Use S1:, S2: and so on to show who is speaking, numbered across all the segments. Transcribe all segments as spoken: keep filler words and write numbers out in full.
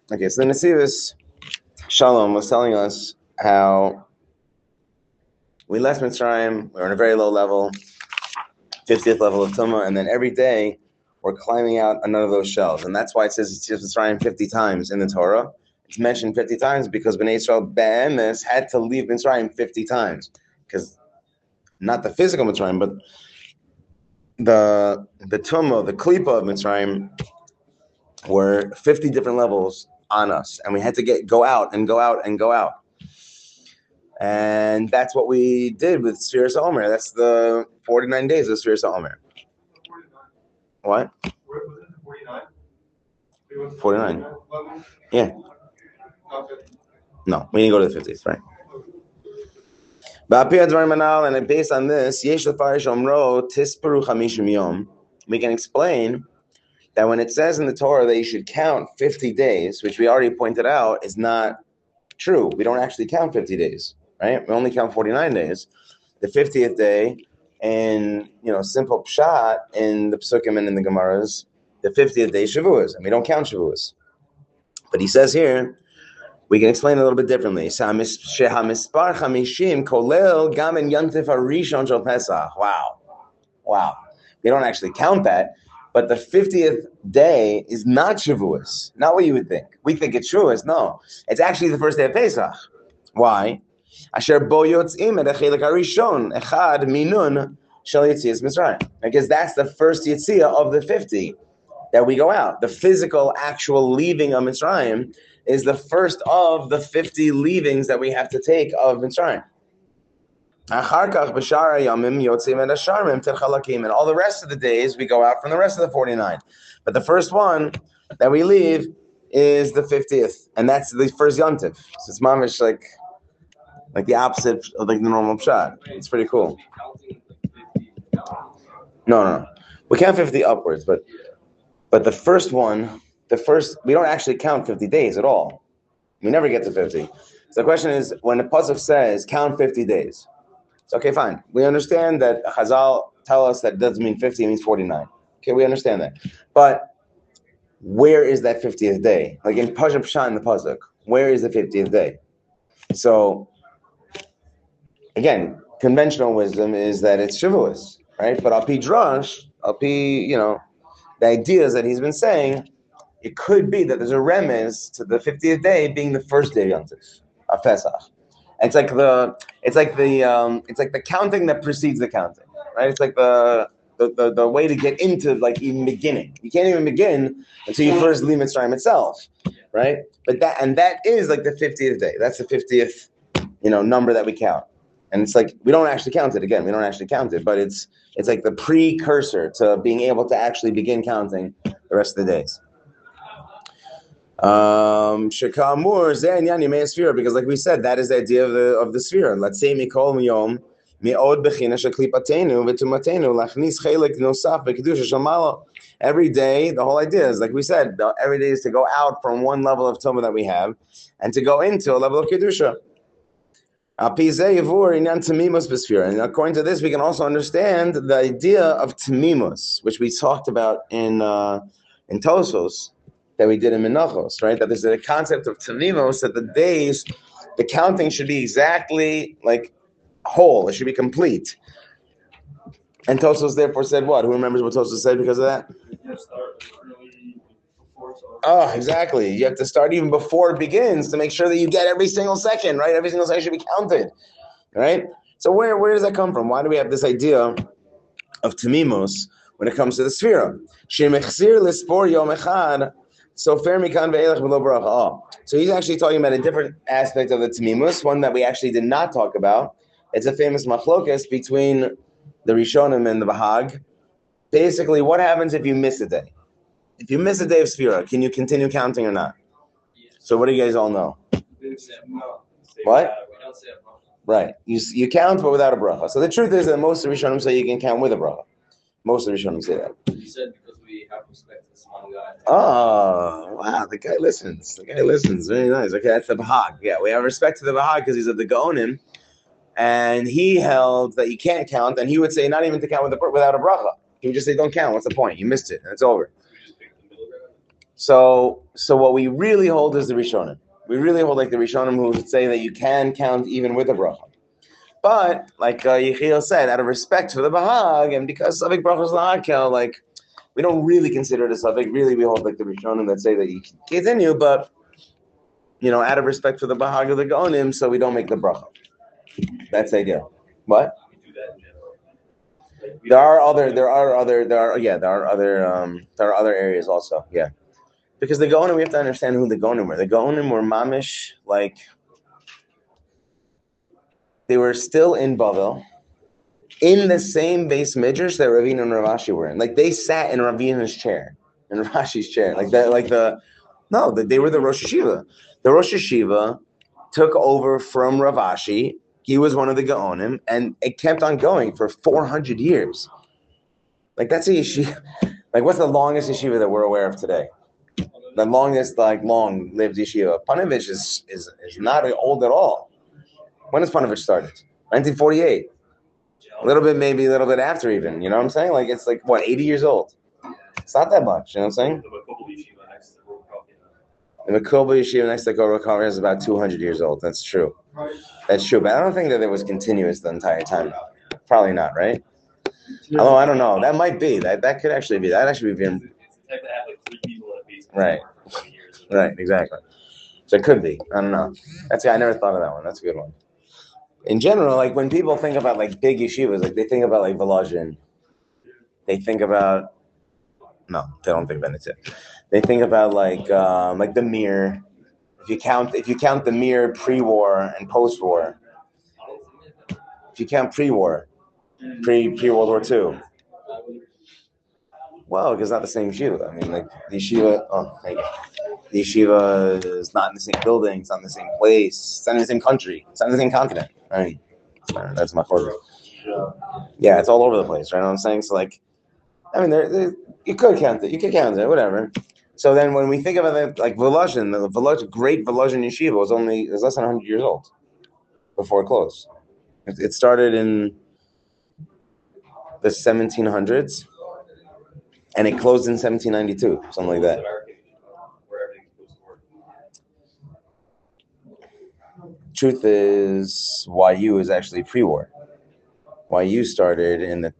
S1: Okay, so the Nesivos Shalom was telling us how we left Mitzrayim, we were on a very low level, fiftieth level of Tumah, and then every day we're climbing out another of those shells. And that's why it says it's Mitzrayim fifty times in the Torah. It's mentioned fifty times because Bnei Yisrael Be'emes had to leave Mitzrayim fifty times. Because not the physical Mitzrayim, but the the Tumah, the Klipa of Mitzrayim were fifty different levels on us. And we had to get go out and go out and go out. And that's what we did with Sfiras Omer. That's the forty-nine days of Sfiras Omer. What? forty-nine. Yeah. No, we didn't go to the fifties, right? And based on this, we can explain that when it says in the Torah that you should count fifty days, which we already pointed out is not true. We don't actually count fifty days. Right? We only count forty-nine days. The fiftieth day, in you know, simple pshat in the Psukim and in the Gemaras, the fiftieth day is Shavuos, and we don't count Shavuos. But he says here, we can explain it a little bit differently. Wow. Wow. We don't actually count that, but the fiftieth day is not Shavuos. Not what you would think. We think it's Shavuos. No. It's actually the first day of Pesach. Why? Asher bo yotzim et ha'chelik harishon echad minun shel yetzias Mitzrayim. Because that's the first Yetzia of the fifty that we go out. The physical, actual leaving of Mitzrayim is the first of the fifty leavings that we have to take of Mitzrayim. Achar kach b'shar hayamim yotzim et hasharmim tel chalakim. And all the rest of the days we go out from the rest of the forty-nine. But the first one that we leave is the fiftieth, and that's the first yontif. So it's mamish like. Like the opposite of like the normal pshat. It's pretty cool. No, no, no. We count fifty upwards, but but the first one, the first, we don't actually count fifty days at all. We never get to fifty. So the question is, when the pasuk says count fifty days, it's okay, fine. We understand that Chazal tell us that doesn't mean fifty, it means forty-nine. Okay, we understand that. But where is that fiftieth day? Like in Pasuk Pshat in the pasuk, where is the fiftieth day? So again, conventional wisdom is that it's Shavuos, right? But Al Pi Drash, Al Pi, you know, the ideas that he's been saying, it could be that there's a remez to the fiftieth day being the first day of Yom Tov, of Pesach. It's like the, it's like the, um, it's like the counting that precedes the counting, right? It's like the, the, the, the way to get into like even beginning. You can't even begin until you first leave Mitzrayim itself, right? But that, and that is like the fiftieth day. That's the fiftieth, you know, number that we count. And it's like, we don't actually count it again. We don't actually count it, but it's it's like the precursor to being able to actually begin counting the rest of the days. Um, Shekamur Zayin Yemei Sfira, because like we said, that is the idea of the of the sphere. Let's say Mikol Yom Me'od Bechina Sheklipatenu V'Tumatenu Lachnis Chelik Nosaf B'Kedusha Shamalo. Every day, the whole idea is, like we said, every day is to go out from one level of Tumah that we have and to go into a level of Kedusha. And according to this, we can also understand the idea of Tamimus, which we talked about in uh, in Tosos, that we did in Menachos, right? That there's a concept of Tamimus, that the days, the counting should be exactly like whole, it should be complete. And Tosos therefore said what? Who remembers what Tosos said because of that? Oh, exactly. You have to start even before it begins to make sure that you get every single second, right? Every single second should be counted, right? So where, where does that come from? Why do we have this idea of Tamimos when it comes to the Sfira? So he's actually talking about a different aspect of the Tamimus, one that we actually did not talk about. It's a famous machlokas between the Rishonim and the Bahag. Basically, what happens if you miss a day? If you miss a day of Sfira, can you continue counting or not? So what do you guys all know? What? Right. You you count, but without a bracha. So the truth is that most of the Rishonim say you can count with a bracha. Most of the Rishonim say that.
S2: You said because we have respect to this one guy.
S1: Oh, wow. The guy listens. The guy listens. Very nice. Okay, that's the Bahag. Yeah, we have respect to the Bahag because he's at the Gaonim. And he held that you can't count, and he would say not even to count with a, without a bracha. He would just say, don't count. What's the point? You missed it. And it's over. So, so what we really hold is the Rishonim. We really hold like the Rishonim who would say that you can count even with a bracha. But like uh, Yechiel said, out of respect for the Bahag and because Savik brachas la'akel, like we don't really consider it a Savik. Really, we hold like the Rishonim that say that you can continue, but you know, out of respect for the Bahag of the Gaonim, so we don't make the bracha. That's the idea. What? There are other, there are other, there are yeah, there are other, um, there are other areas also. Yeah. Because the Gaonim, we have to understand who the Gaonim were. The Gaonim were mamish, like, they were still in Bavel, in the same base midrash that Ravina and Ravashi were in. Like, they sat in Ravina's chair, in Ravashi's chair. Like, that, like the, no, the, they were the Rosh Hashiva. The Rosh Hashiva took over from Ravashi. He was one of the Gaonim, and it kept on going for four hundred years. Like, that's a yeshiva. Like, what's the longest yeshiva that we're aware of today? The longest, like, long-lived yeshiva. Panovich is, is is not old at all. When does Panovich started? nineteen forty-eight. A little bit, maybe a little bit after even. You know what I'm saying? Like, it's like, what, eighty years old? It's not that much. You know what I'm saying? The Makoba yeshiva next to Goro Kavir is about two hundred years old. That's true. That's true. But I don't think that it was continuous the entire time. Probably not, right? Although, I don't know. That might be. That that could actually be. That actually be. Right. Right, exactly. So it could be. I don't know. That's I never thought of that one. That's a good one. In general, like when people think about like big yeshivas, like they think about like Volozhin. They think about no, they don't think about it. They think about like um, like the Mir. If you count if you count the Mir pre-war and post-war. If you count pre-war, pre pre World War Two. Well, because it's not the same yeshiva. I mean, like the yeshiva. Oh, thank you. The yeshiva is not in the same building. It's not in the same place. It's not in the same country. It's not in the same continent. I mean, that's my fault. Yeah, it's all over the place, right? You know what I'm saying? So, like, I mean, there, there, you could count it. You could count it, whatever. So then, when we think about it, like Volozhin, the Volozhin, great Volozhin yeshiva was only was less than one hundred years old before it closed. It, it started in the seventeen hundreds, and it closed in seventeen ninety-two, something like that. Truth is, Y U is actually pre-war. Y U started in the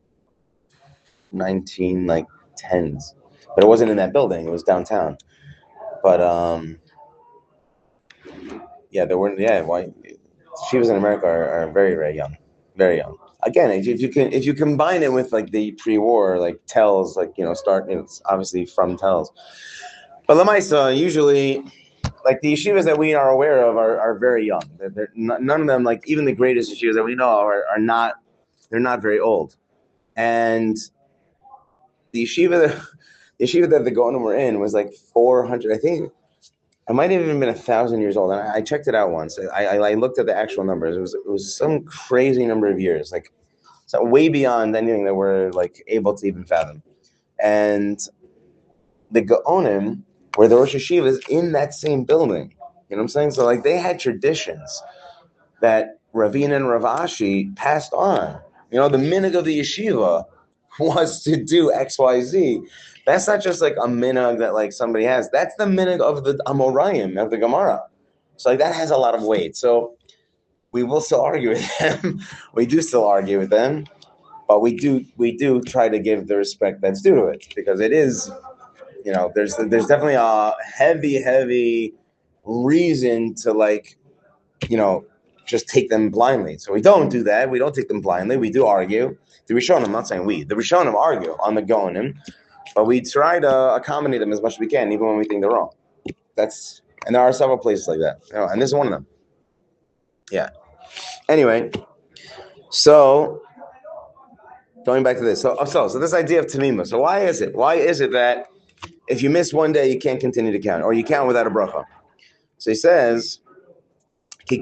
S1: nineteen like tens, but it wasn't in that building. It was downtown. But um, yeah, there weren't. Yeah, why? Yeshivas in America are, are very, very young, very young. Again, if you can, if you combine it with like the pre-war, like tells, like you know, start. It's obviously from tells. But Lamaisa, usually, like the yeshivas that we are aware of are, are very young. They're, they're not, none of them, like even the greatest yeshivas that we know are, are not. They're not very old. And the yeshiva, that, the yeshiva that the Gaonim were in was like four hundred. I think it might have even been a thousand years old. And I, I checked it out once. I, I I looked at the actual numbers. It was it was some crazy number of years, like so way beyond anything that we're like able to even fathom. And the Gaonim were the Rosh Hashivas in that same building. You know what I'm saying? So like they had traditions that Ravina and Ravashi passed on. You know, the minhag of the yeshiva was to do X, Y, Z. That's not just like a minhag that like somebody has. That's the minhag of the Amoraim, of the Gemara. So like that has a lot of weight. So we will still argue with them. We do still argue with them, but we do we do try to give the respect that's due to it because it is, you know, there's there's definitely a heavy, heavy reason to like, you know, just take them blindly. So we don't do that. We don't take them blindly. We do argue. The Rishonim, I'm not saying we, the Rishonim argue on the Gaonim, but we try to accommodate them as much as we can, even when we think they're wrong. That's, and there are several places like that. You know, and this is one of them. Yeah. Anyway, so going back to this. So, so, so this idea of Tamima. So why is it? Why is it that if you miss one day, you can't continue to count, or you count without a bracha? So he says, the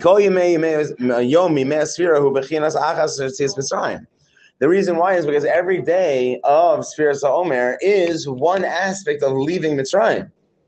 S1: reason why is because every day of Sfiras HaOmer is one aspect of leaving Mitzrayim.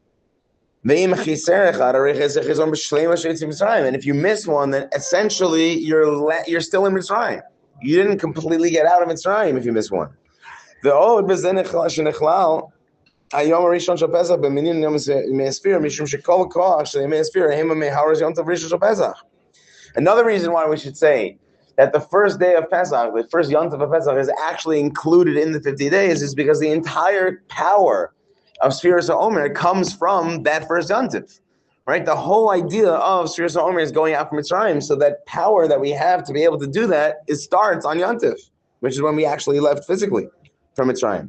S1: And if you miss one, then essentially you're you're still in Mitzrayim. You didn't completely get out of Mitzrayim if you miss one. The היום הראשון של פסח במניין יום ימי הספירה, משום שכל כוח של ימי הספירה הם המהרס יום טוב ראשון של פסח. Another reason why we should say that the first day of Pesach, the first Yom Tov of Pesach, is actually included in the fifty days is because the entire power of Sfiras HaOmer comes from that first Yom Tov. Right? The whole idea of Sfiras HaOmer is going out from Mitzrayim, so that power that we have to be able to do that, it starts on Yom Tov, which is when we actually left physically from Mitzrayim.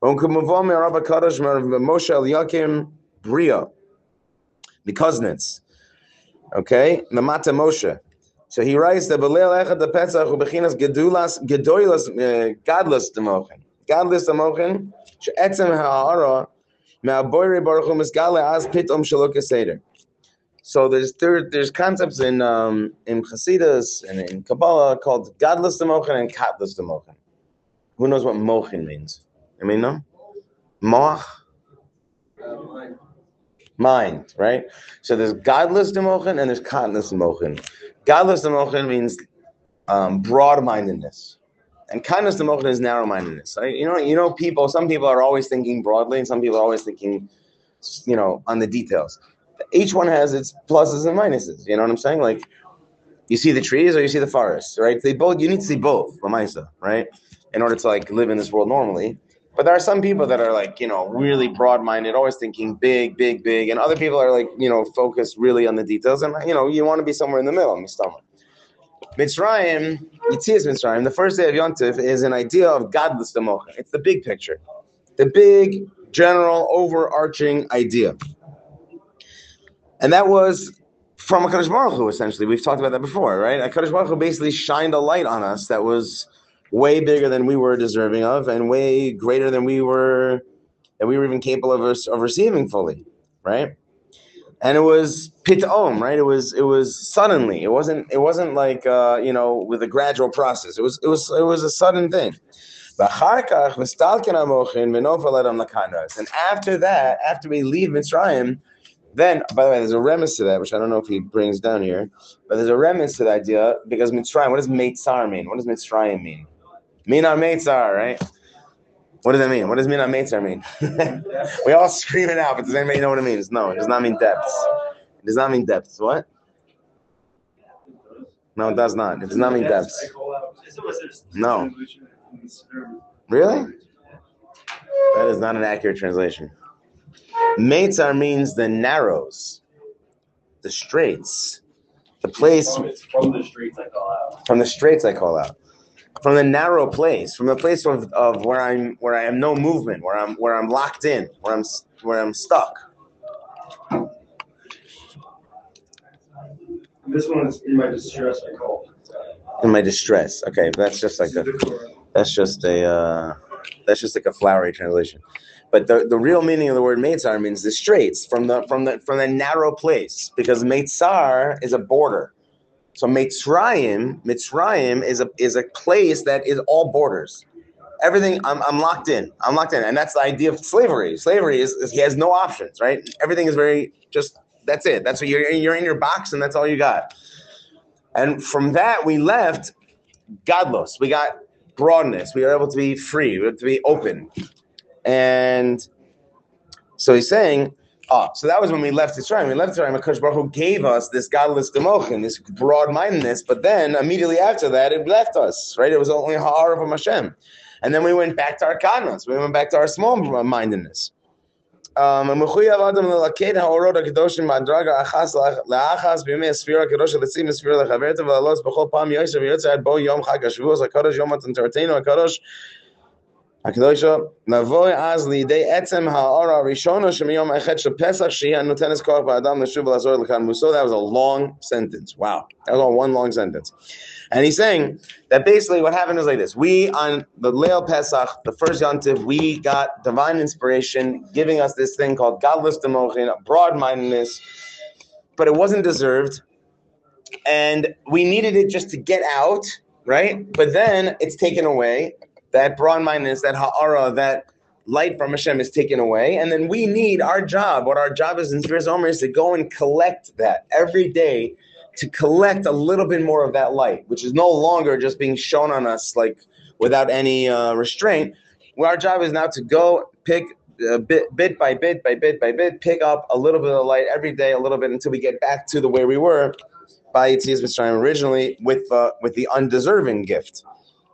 S1: Moshe Eliakim Bria, the Kuznets. Okay? Lamata Moshe. So he writes that B'leil Echad the Pesach u'bechinas gedulas gedoilas gadlus demochen gadlus demochen she'etzem ha'ara me'aboyri baruch hu misgale az pitom shelo keseder. So there's there, there's concepts in um, in Chassidus and in Kabbalah called gadlus demochen and katlus demochen. Who knows what mochin means? I mean, no? Moach? Mind. Mind, right? So there's godless demochen and there's katlus demochen. Godless demochen means um, broad-mindedness, and kindness demochen is narrow-mindedness. Right? You know, you know, people. Some people are always thinking broadly, and some people are always thinking, you know, on the details. Each one has its pluses and minuses. You know what I'm saying? Like, you see the trees or you see the forest, right? They both. You need to see both, lamaisa, right? In order to like live in this world normally. But there are some people that are like, you know, really broad-minded, always thinking big, big, big. And other people are like, you know, focused really on the details. And, you know, you want to be somewhere in the middle, Mistama. Mitzrayim, Yitzias Mitzrayim, the first day of Yom Tov is an idea of godless demochen. It's the big picture. The big, general, overarching idea. And that was from HaKadosh Baruch Hu, essentially. We've talked about that before, right? HaKadosh Baruch Hu basically shined a light on us that was way bigger than we were deserving of, and way greater than we were, than we were even capable of, of receiving fully, right? And it was pitom, right? It was it was suddenly. It wasn't it wasn't like uh, you know, with a gradual process. It was it was it was a sudden thing. And after that, after we leave Mitzrayim, then, by the way, there's a remiss to that, which I don't know if he brings down here, but there's a remiss to the idea, because Mitzrayim, what does Meitzar mean? What does Mitzrayim mean? Mina Meitzar, right? What does that mean? What does Mina Meitzar mean? We all scream it out, but does anybody know what it means? No, it does not mean depths. It does not mean depths. What? No, it does not. It does not mean depths. No. Really? That is not an accurate translation. Meitzar means the narrows, the straits, the place.
S2: From the straits I call out.
S1: From the straits I call out. From the narrow place, from the place of, of where I'm, where I have no movement, where I'm, where I'm locked in, where I'm, where I'm stuck.
S2: This one is in my distress. I call.
S1: In my distress. Okay, that's just like a, that's just a, uh, that's just like a flowery translation. But the, the real meaning of the word Meitzar means the straits, from the from the from the narrow place, because Meitzar is a border. So Mitzrayim, Mitzrayim is a is a place that is all borders. Everything, I'm I'm locked in. I'm locked in. And that's the idea of slavery. Slavery is, is he has no options, right? Everything is very just, that's it. That's what you're you're in your box, and that's all you got. And from that we left godless. We got broadness. We were able to be free. We were able to be open. And so he's saying, oh, so that was when we left Mitzrayim. We left Mitzrayim, HaKadosh Baruch Hu gave us this godless demochen, this broad-mindedness, but then immediately after that, it left us, right? It was only ha'ara from Hashem. And then we went back to our kadnos. We went back to our small-mindedness. Um, and HaKadosh navoi az liidei etzem ha'ara rishona shemiyom echet shel Pesach shehi notenes koach ba'adam leshuv lazor lekan muso. That was a long sentence. Wow, that was all one long sentence. And he's saying that basically what happened was like this: we on the Leil Pesach, the first Yom Tov, we got divine inspiration, giving us this thing called godless demochin, broad-mindedness, but it wasn't deserved, and we needed it just to get out, right? But then it's taken away. That broad-mindedness, that ha'ara, that light from Hashem is taken away. And then we need our job. What our job is in Sfiras HaOmer is to go and collect that every day, to collect a little bit more of that light, which is no longer just being shown on us like without any uh, restraint. Well, our job is now to go pick uh, bit, bit by bit by bit by bit, pick up a little bit of light every day, a little bit until we get back to the way we were by Yetzias Mitzrayim originally with uh, with the undeserving gift.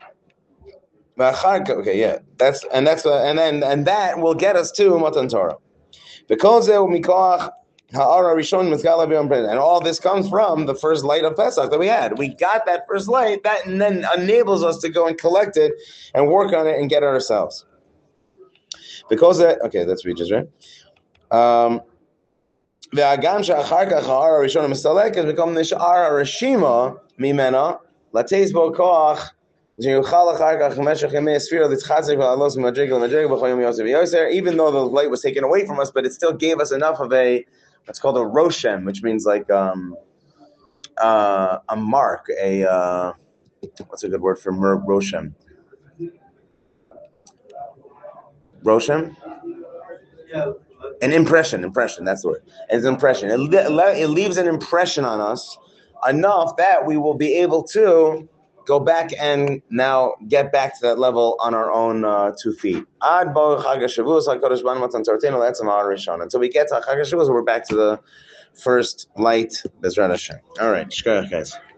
S1: Okay, yeah, that's and that's uh, and then and that will get us to Matan Torah. Because and all this comes from the first light of Pesach that we had. We got that first light, that and then enables us to go and collect it and work on it and get it ourselves. Because that, okay, that's what we just read. Um, והגם שאחר כך האור הראשון המסתלקת become נשאר הרשימה ממנה לתת בו כוח שיוכל אחר כך במשך ימי הספירה להתחזק ולעלות ממדרגה למדרגה בכל יום יוסף ויוסר, even though the light was taken away from us, but it still gave us enough of a, what's called a roshem, which means like um, uh, a mark, a, uh, what's a good word for mer- roshem? Roshem?
S2: Yeah.
S1: An impression, impression, that's the word. It's an impression. It, le- it leaves an impression on us enough that we will be able to go back and now get back to that level on our own uh, two feet. Until we get to Chag HaShavuos, we're back to the first light. Bezrat Hashem. All right, shkoyach, guys.